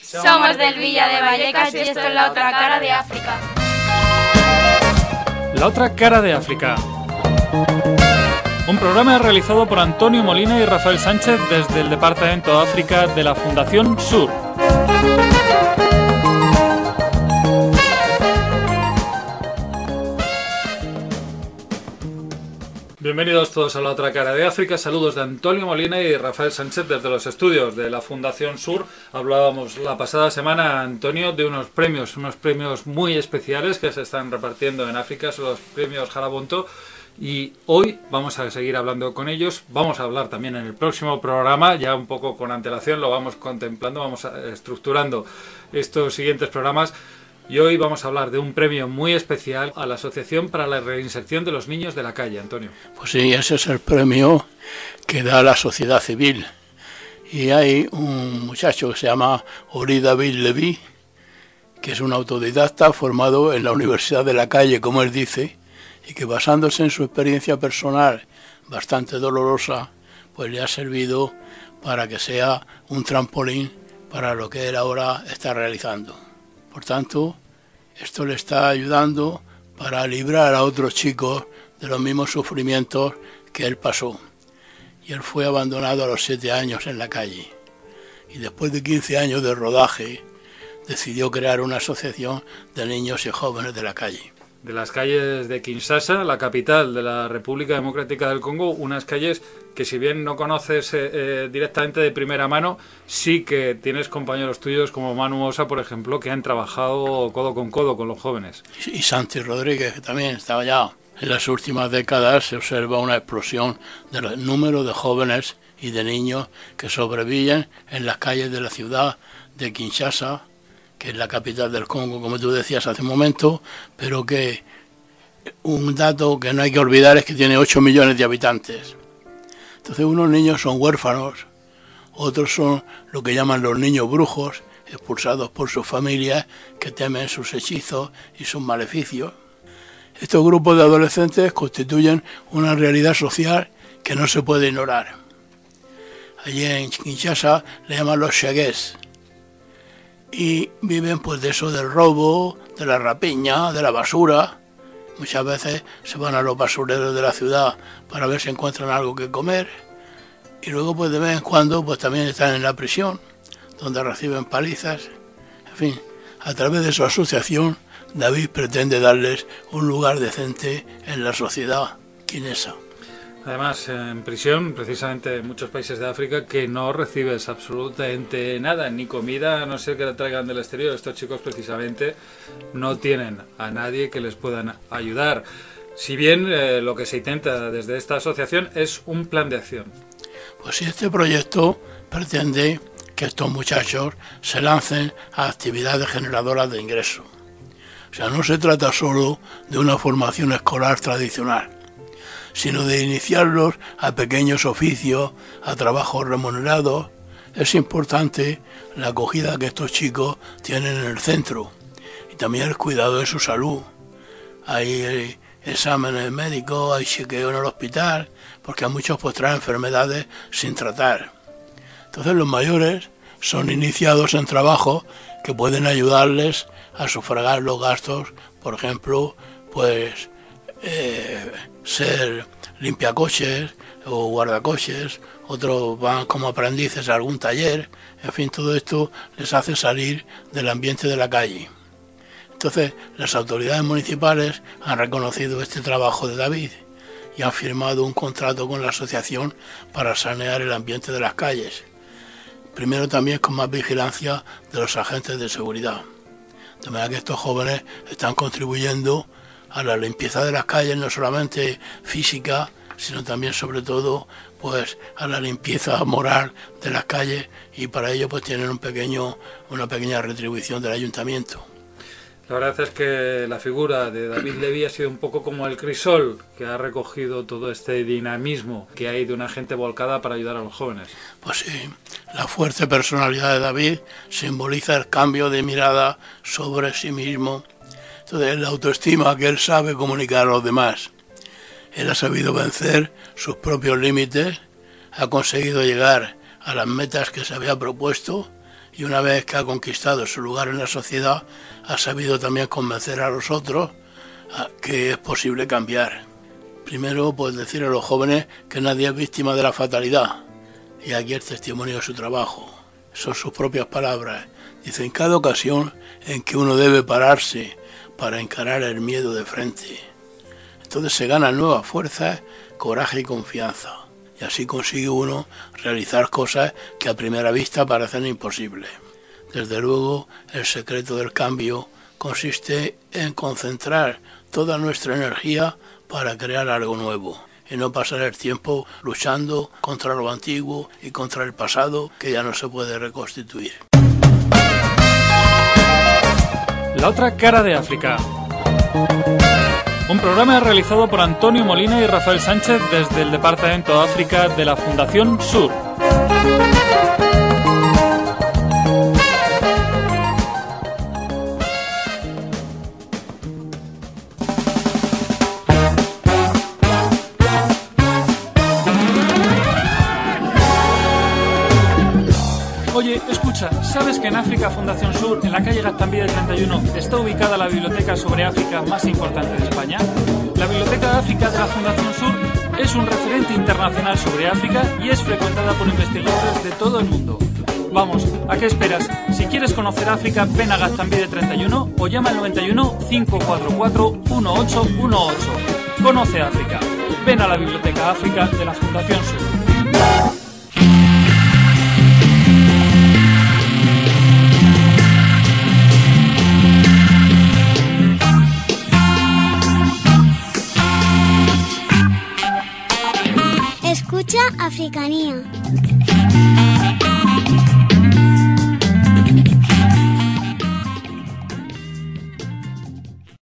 Somos del Villa de Vallecas y esto es La Otra Cara de África. La Otra Cara de África. Un programa realizado por Antonio Molina y Rafael Sánchez desde el Departamento África de la Fundación Sur. Bienvenidos todos a La Otra Cara de África. Saludos de Antonio Molina y Rafael Sánchez desde los estudios de la Fundación Sur. Hablábamos la pasada semana, Antonio, de unos premios muy especiales que se están repartiendo en África, son los premios Jarabonto. Y hoy vamos a seguir hablando con ellos. Vamos a hablar también en el próximo programa, ya un poco con antelación, lo vamos contemplando, vamos estructurando estos siguientes programas. Y hoy vamos a hablar de un premio muy especial a la Asociación para la Reinserción de los Niños de la Calle, Antonio. Pues sí, ese es el premio que da la sociedad civil. Y hay un muchacho que se llama Ori David Levy, que es un autodidacta formado en la Universidad de la Calle, como él dice, y que basándose en su experiencia personal bastante dolorosa, pues le ha servido para que sea un trampolín para lo que él ahora está realizando. Por tanto, esto le está ayudando para librar a otros chicos de los mismos sufrimientos que él pasó. Y él fue abandonado a los 7 años en la calle. Y después de 15 años de rodaje, decidió crear una asociación de niños y jóvenes de la calle. De las calles de Kinshasa, la capital de la República Democrática del Congo, unas calles que si bien no conoces directamente de primera mano, sí que tienes compañeros tuyos como Manu Osa, por ejemplo, que han trabajado codo con los jóvenes. Y Santi Rodríguez, que también estaba ya. En las últimas décadas se observa una explosión del número de jóvenes y de niños que sobreviven en las calles de la ciudad de Kinshasa, que es la capital del Congo, como tú decías hace un momento, pero que un dato que no hay que olvidar es que tiene 8 millones de habitantes. Entonces unos niños son huérfanos, otros son lo que llaman los niños brujos, expulsados por sus familias que temen sus hechizos y sus maleficios. Estos grupos de adolescentes constituyen una realidad social que no se puede ignorar. Allí en Kinshasa le llaman los shagués. Y viven pues de eso, del robo, de la rapiña, de la basura. Muchas veces se van a los basureros de la ciudad para ver si encuentran algo que comer. Y luego pues de vez en cuando pues también están en la prisión, donde reciben palizas. En fin, a través de su asociación, David pretende darles un lugar decente en la sociedad guinesa. Además, en prisión, precisamente en muchos países de África, que no recibes absolutamente nada, ni comida, a no ser que la traigan del exterior. Estos chicos precisamente no tienen a nadie que les puedan ayudar. Si bien lo que se intenta desde esta asociación es un plan de acción. Pues sí, este proyecto pretende que estos muchachos se lancen a actividades generadoras de ingresos. O sea, no se trata solo de una formación escolar tradicional, sino de iniciarlos a pequeños oficios, a trabajos remunerados. Es importante la acogida que estos chicos tienen en el centro y también el cuidado de su salud. Hay exámenes médicos, hay chequeo en el hospital, porque a muchos pues traen enfermedades sin tratar. Entonces los mayores son iniciados en trabajos que pueden ayudarles a sufragar los gastos, por ejemplo, pues ser limpiacoches o guardacoches, otros van como aprendices a algún taller, en fin, todo esto les hace salir del ambiente de la calle. Entonces, las autoridades municipales han reconocido este trabajo de David y han firmado un contrato con la asociación para sanear el ambiente de las calles. Primero también con más vigilancia de los agentes de seguridad. De manera que estos jóvenes están contribuyendo a la limpieza de las calles, no solamente física, sino también sobre todo pues a la limpieza moral de las calles, y para ello pues tienen una pequeña retribución del ayuntamiento. La verdad es que la figura de David Levy ha sido un poco como el crisol que ha recogido todo este dinamismo que hay de una gente volcada para ayudar a los jóvenes. Pues sí, la fuerte personalidad de David simboliza el cambio de mirada sobre sí mismo. Entonces, la autoestima que él sabe comunicar a los demás. Él ha sabido vencer sus propios límites, ha conseguido llegar a las metas que se había propuesto y una vez que ha conquistado su lugar en la sociedad, ha sabido también convencer a los otros que es posible cambiar. Primero, pues decir a los jóvenes que nadie es víctima de la fatalidad, y aquí el testimonio de su trabajo. Son sus propias palabras. Dice, en cada ocasión en que uno debe pararse para encarar el miedo de frente, entonces se ganan nuevas fuerzas, coraje y confianza. Y así consigue uno realizar cosas que a primera vista parecen imposibles. Desde luego, el secreto del cambio consiste en concentrar toda nuestra energía para crear algo nuevo y no pasar el tiempo luchando contra lo antiguo y contra el pasado que ya no se puede reconstituir. La otra cara de África. Un programa realizado por Antonio Molina y Rafael Sánchez desde el Departamento de África de la Fundación Sur. Oye, escucha, ¿sabes que en África Fundación Sur, en la calle Gaztambide 31, está ubicada la biblioteca sobre África más importante de España? La Biblioteca de África de la Fundación Sur es un referente internacional sobre África y es frecuentada por investigadores de todo el mundo. Vamos, ¿a qué esperas? Si quieres conocer África, ven a Gaztambide 31 o llama al 91 544 1818. Conoce África. Ven a la Biblioteca África de la Fundación Sur. Escucha Africanía.